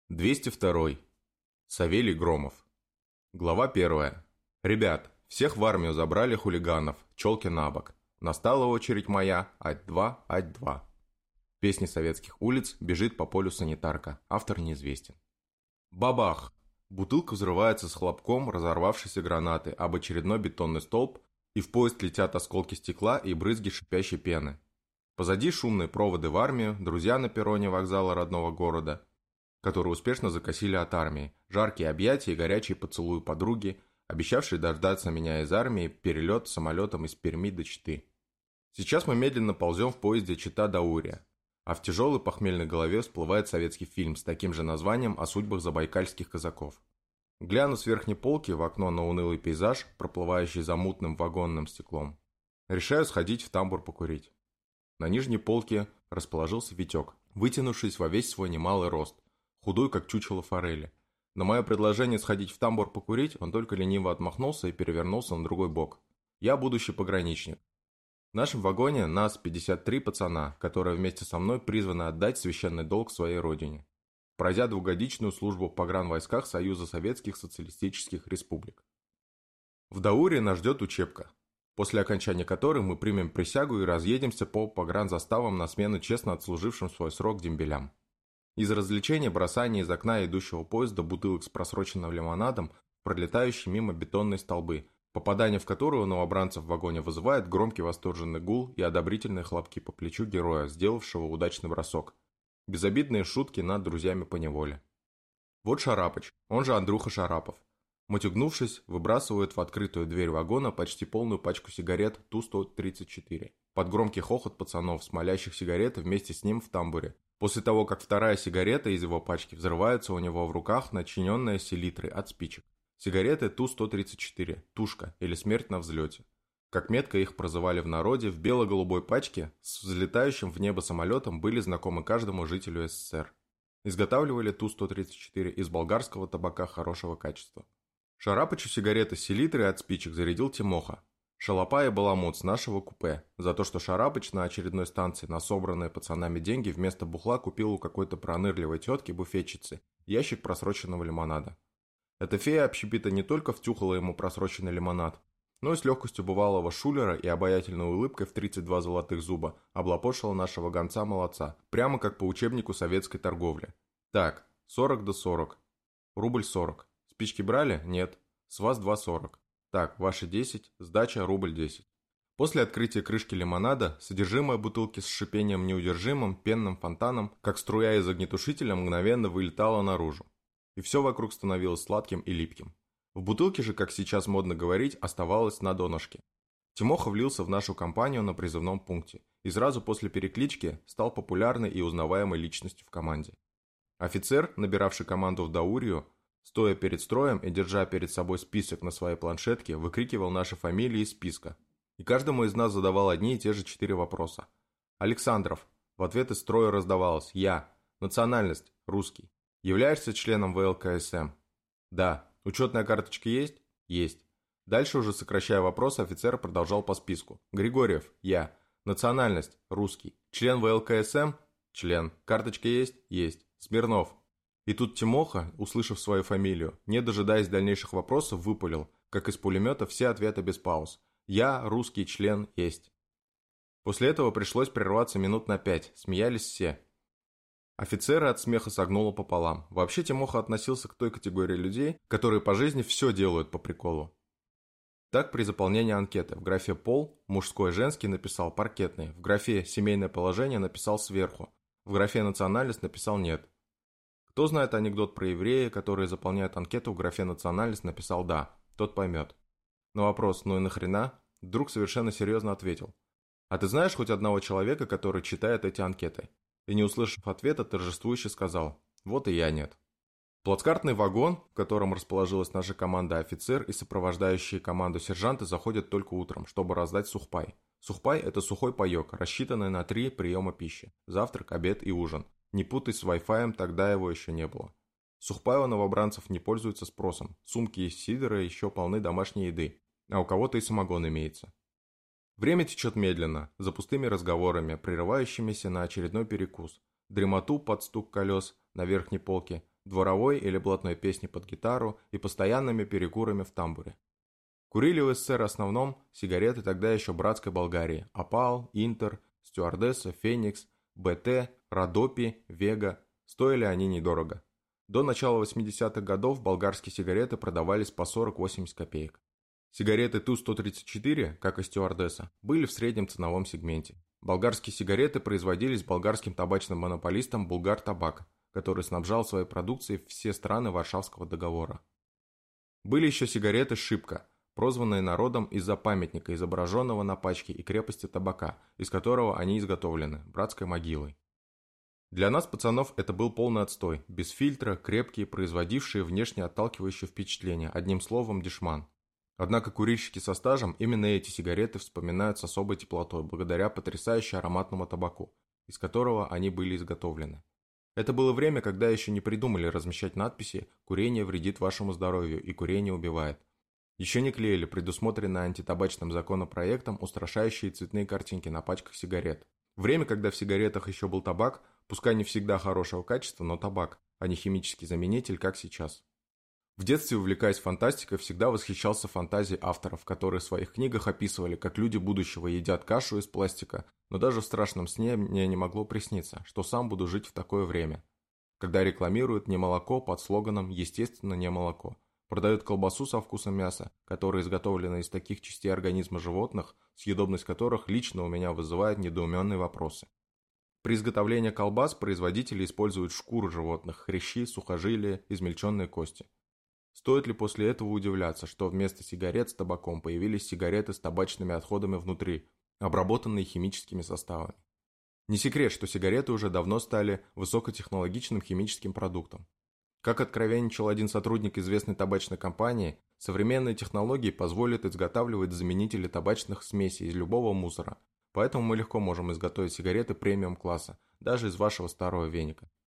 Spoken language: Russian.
202. Савелий Громов. Глава 1. Ребят, всех в армию забрали хулиганов, челки набок. Настала очередь моя, ать-2, ать-2. Песни советских улиц, бежит по полю санитарка, автор неизвестен. Бабах! Бутылка взрывается с хлопком разорвавшейся гранаты об очередной бетонный столб, и в поезд летят осколки стекла и брызги шипящей пены. Позади шумные проводы в армию, друзья на перроне вокзала родного города, которые успешно закосили от армии, жаркие объятия и горячие поцелуи подруги, обещавшие дождаться меня из армии, перелет самолетом из Перми до Читы. Сейчас мы медленно ползем в поезде Чита-Даурия, а в тяжелой похмельной голове всплывает советский фильм с таким же названием о судьбах забайкальских казаков. Гляну с верхней полки в окно на унылый пейзаж, проплывающий за мутным вагонным стеклом. Решаю сходить в тамбур покурить. На нижней полке расположился Витек, вытянувшись во весь свой немалый рост, худой, как чучело форели. На мое предложение сходить в тамбур покурить, он только лениво отмахнулся и перевернулся на другой бок. Я будущий пограничник. В нашем вагоне нас 53 пацана, которые вместе со мной призваны отдать священный долг своей родине, пройдя двухгодичную службу в погранвойсках Союза Советских Социалистических Республик. В Даурии нас ждет учебка, после окончания которой мы примем присягу и разъедемся по погранзаставам на смену честно отслужившим свой срок дембелям. Из развлечения бросание из окна идущего поезда бутылок с просроченным лимонадом, пролетающие мимо бетонные столбы, попадание в которые у новобранцев в вагоне вызывает громкий восторженный гул и одобрительные хлопки по плечу героя, сделавшего удачный бросок. Безобидные шутки над друзьями поневоле. Вот Шарапыч, он же Андрюха Шарапов. Мотягнувшись, выбрасывает в открытую дверь вагона почти полную пачку сигарет Ту-134. Под громкий хохот пацанов, смолящих сигареты вместе с ним в тамбуре. После того, как вторая сигарета из его пачки взрывается у него в руках, начиненная селитрой от спичек. Сигареты Ту-134, тушка или смерть на взлете. Как метко их прозывали в народе, в бело-голубой пачке с взлетающим в небо самолетом были знакомы каждому жителю СССР. Изготавливали Ту-134 из болгарского табака хорошего качества. Шарапычу сигареты с селитрой от спичек зарядил Тимоха. Шалопай и баламут с нашего купе за то, что Шарапыч на очередной станции на собранные пацанами деньги вместо бухла купил у какой-то пронырливой тетки-буфетчицы ящик просроченного лимонада. Эта фея общепита не только втюхала ему просроченный лимонад, но и с легкостью бывалого шулера и обаятельной улыбкой в 32 золотых зуба облапошила нашего гонца-молодца, прямо как по учебнику советской торговли. Так, 40 до 40. Рубль 40. Спички брали? Нет. С вас 2,40. Так, ваши 10, сдача рубль 10. После открытия крышки лимонада, содержимое бутылки с шипением неудержимым, пенным фонтаном, как струя из огнетушителя, мгновенно вылетало наружу. И все вокруг становилось сладким и липким. В бутылке же, как сейчас модно говорить, оставалось на донышке. Тимоха влился в нашу компанию на призывном пункте и сразу после переклички стал популярной и узнаваемой личностью в команде. Офицер, набиравший команду в Даурию, стоя перед строем и держа перед собой список на своей планшетке, выкрикивал наши фамилии из списка. И каждому из нас задавал одни и те же 4 вопроса. Александров. В ответ из строя раздавалось «Я». Национальность. Русский. Являешься членом ВЛКСМ? Да. Учетная карточка есть? Есть. Дальше уже сокращая вопрос, офицер продолжал по списку. Григорьев. Я. Национальность. Русский. Член ВЛКСМ? Член. Карточка есть? Есть. Смирнов. И тут Тимоха, услышав свою фамилию, не дожидаясь дальнейших вопросов, выпалил, как из пулемета, все ответы без пауз. «Я, русский член, есть». После этого пришлось прерваться минут на 5, смеялись все. Офицера от смеха согнуло пополам. Вообще Тимоха относился к той категории людей, которые по жизни все делают по приколу. Так при заполнении анкеты в графе «Пол» мужской-женский написал «паркетный», в графе «Семейное положение» написал «сверху», в графе «Национальность» написал «нет». Кто знает анекдот про еврея, который заполняет анкету в графе «Национальность», написал «да», тот поймет. На вопрос «ну и нахрена?» друг совершенно серьезно ответил: «А ты знаешь хоть одного человека, который читает эти анкеты?» И не услышав ответа, торжествующе сказал: «Вот и я нет». Плацкартный вагон, в котором расположилась наша команда офицер и сопровождающие команду сержанты, заходят только утром, чтобы раздать сухпай. Сухпай – это сухой паек, рассчитанный на 3 приема пищи – завтрак, обед и ужин. Не путай с Wi-Fi, тогда его еще не было. Сухпай у новобранцев не пользуется спросом. Сумки из сидора еще полны домашней еды, а у кого-то и самогон имеется. Время течет медленно, за пустыми разговорами, прерывающимися на очередной перекус, дремоту под стук колес на верхней полке, дворовой или блатной песни под гитару и постоянными перекурами в тамбуре. Курили в СССР в основном сигареты тогда еще братской Болгарии: Опал, Интер, Стюардесса, Феникс, БТ, Родопи, Вега. Стоили они недорого. До начала 80-х годов болгарские сигареты продавались по 40-80 копеек. Сигареты Ту-134, как и Стюардесса, были в среднем ценовом сегменте. Болгарские сигареты производились болгарским табачным монополистом Булгартабак, который снабжал своей продукцией все страны Варшавского договора. Были еще сигареты «Шипка», прозванные народом из-за памятника, изображенного на пачке, и крепости табака, из которого они изготовлены, братской могилой. Для нас, пацанов, это был полный отстой, без фильтра, крепкие, производившие внешне отталкивающее впечатление, одним словом, дешман. Однако курильщики со стажем именно эти сигареты вспоминают с особой теплотой, благодаря потрясающе ароматному табаку, из которого они были изготовлены. Это было время, когда еще не придумали размещать надписи «Курение вредит вашему здоровью» и «Курение убивает». Еще не клеили предусмотренные антитабачным законопроектом устрашающие цветные картинки на пачках сигарет. Время, когда в сигаретах еще был табак, пускай не всегда хорошего качества, но табак, а не химический заменитель, как сейчас. В детстве, увлекаясь фантастикой, всегда восхищался фантазией авторов, которые в своих книгах описывали, как люди будущего едят кашу из пластика, но даже в страшном сне мне не могло присниться, что сам буду жить в такое время, когда рекламируют не молоко под слоганом «Естественно, не молоко», продают колбасу со вкусом мяса, которая изготовлена из таких частей организма животных, съедобность которых лично у меня вызывает недоуменные вопросы. При изготовлении колбас производители используют шкуры животных, хрящи, сухожилия, измельченные кости. Стоит ли после этого удивляться, что вместо сигарет с табаком появились сигареты с табачными отходами внутри, обработанные химическими составами? Не секрет, что сигареты уже давно стали высокотехнологичным химическим продуктом. Как откровенничал один сотрудник известной табачной компании, современные технологии позволят изготавливать заменители табачных смесей из любого мусора, поэтому мы легко можем изготовить сигареты премиум-класса, даже из вашего старого веника.